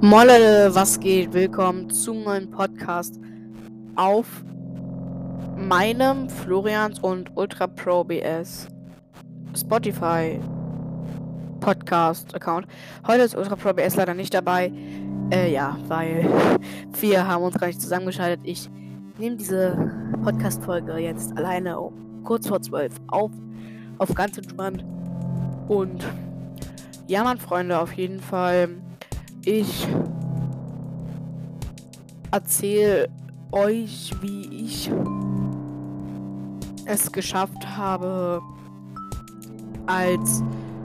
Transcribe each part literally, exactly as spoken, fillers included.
Moin Leute, was geht? Willkommen zum neuen Podcast auf meinem Florians und Ultra Pro B S Spotify Podcast Account. Heute ist Ultra Pro B S leider nicht dabei. Äh, ja, weil wir haben uns gar nicht zusammengeschaltet. Ich nehme diese Podcast-Folge jetzt alleine um kurz vor zwölf auf, auf ganz entspannt. Und ja, Mann, Freunde, auf jeden Fall. Ich erzähle euch, wie ich es geschafft habe, als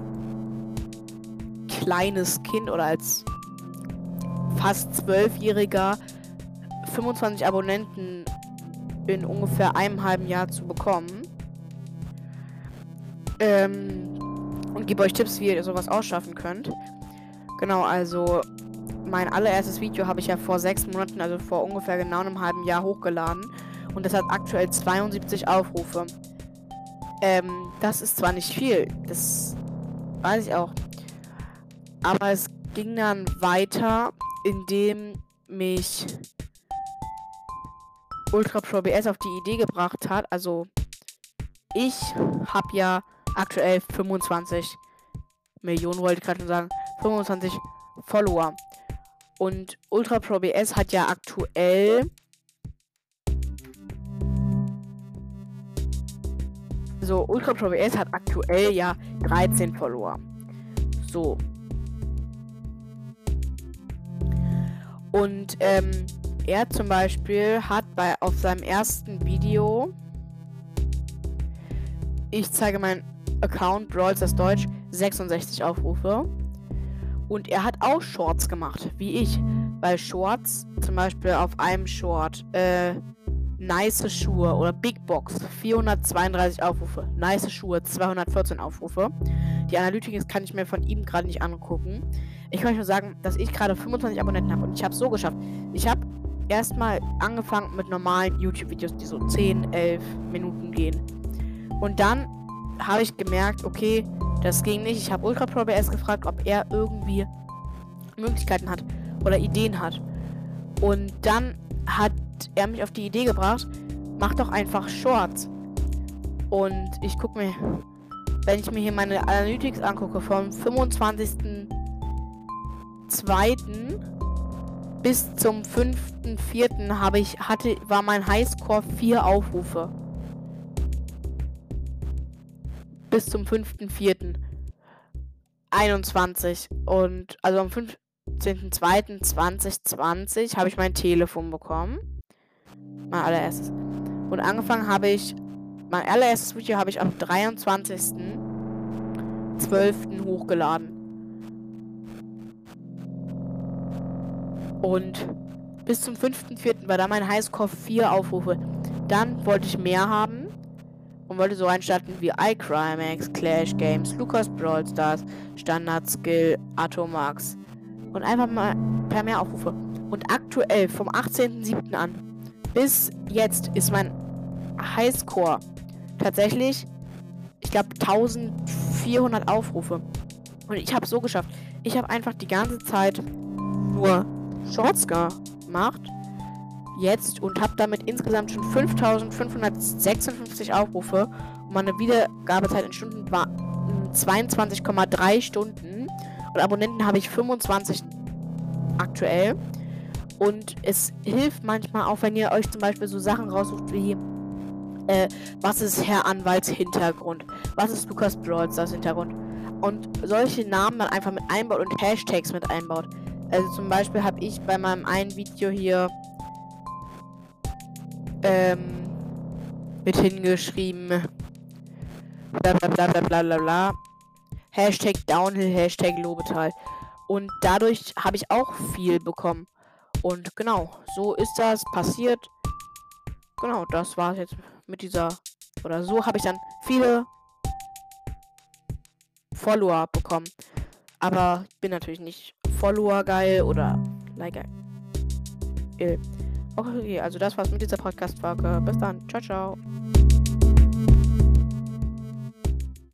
kleines Kind oder als fast zwölfjähriger fünfundzwanzig Abonnenten in ungefähr einem halben Jahr zu bekommen. Ähm, und gebe euch Tipps, wie ihr sowas ausschaffen könnt. Genau, also mein allererstes Video habe ich ja vor sechs Monaten, also vor ungefähr genau einem halben Jahr hochgeladen. Und das hat aktuell zweiundsiebzig Aufrufe. Ähm, das ist zwar nicht viel, das weiß ich auch. Aber es ging dann weiter, indem mich Ultra Pro B S auf die Idee gebracht hat. Also ich habe ja aktuell fünfundzwanzig Millionen, wollte ich gerade schon sagen, fünfundzwanzig Follower. Und Ultra Pro B S hat ja aktuell so Ultra Pro B S hat aktuell ja dreizehn Follower. So. Und ähm, er zum Beispiel hat bei auf seinem ersten Video, ich zeige meinen Account Brawl Stars Deutsch, sechsundsechzig Aufrufe. Und er hat auch Shorts gemacht, wie ich. Bei Shorts, zum Beispiel auf einem Short, äh, nice Schuhe oder Big Box, vierhundertzweiunddreißig Aufrufe. Nice Schuhe, zweihundertvierzehn Aufrufe. Die Analytics kann ich mir von ihm gerade nicht angucken. Ich kann euch nur sagen, dass ich gerade fünfundzwanzig Abonnenten habe und ich habe es so geschafft. Ich habe erstmal angefangen mit normalen YouTube-Videos, die so zehn, elf Minuten gehen. Und dann habe ich gemerkt, okay, das ging nicht. Ich habe Ultra Pro B S gefragt, ob er irgendwie Möglichkeiten hat oder Ideen hat. Und dann hat er mich auf die Idee gebracht, mach doch einfach Shorts. Und ich gucke mir, wenn ich mir hier meine Analytics angucke, vom fünfundzwanzigsten zweiten bis zum fünften vierten habe ich, hatte, war mein Highscore vier Aufrufe. Bis zum fünften vierten einundzwanzig. Und also am fünfzehnten zweiten zweitausendzwanzig habe ich mein Telefon bekommen. Mein allererstes. Und angefangen habe ich, mein allererstes Video habe ich am dreiundzwanzigsten zwölften hochgeladen. Und bis zum fünften vierten war da mein Highscore vier Aufrufe. Dann wollte ich mehr haben. Und wollte so einstarten wie iCrimex, Clash Games, Lukas Brawl Stars, Standard Skill, Atomax. Und einfach mal per mehr Aufrufe. Und aktuell vom achtzehnten siebten an bis jetzt ist mein Highscore tatsächlich, ich glaube, eintausendvierhundert Aufrufe. Und ich habe es so geschafft. Ich habe einfach die ganze Zeit nur Shorts gemacht. Jetzt und habe damit insgesamt schon fünftausendfünfhundertsechsundfünfzig Aufrufe und meine Wiedergabezeit in Stunden war zweiundzwanzig Komma drei Stunden und Abonnenten habe ich fünfundzwanzig aktuell. Und es hilft manchmal auch, wenn ihr euch zum Beispiel so Sachen raussucht wie äh, was ist Herr Anwalts Hintergrund, was ist Lukas Brawl Stars Hintergrund und solche Namen dann einfach mit einbaut und Hashtags mit einbaut. Also zum Beispiel habe ich bei meinem einen Video hier Ähm, mit hingeschrieben. Bla bla bla bla bla bla bla. Hashtag Downhill, Hashtag Lobetal. Und dadurch habe ich auch viel bekommen. Und genau, so ist das passiert. Genau, das war es jetzt mit dieser. Oder so habe ich dann viele Follower bekommen. Aber ich bin natürlich nicht Follower geil oder like geil. Okay, also das war's mit dieser Podcast-Folge. Bis dann. Ciao, ciao.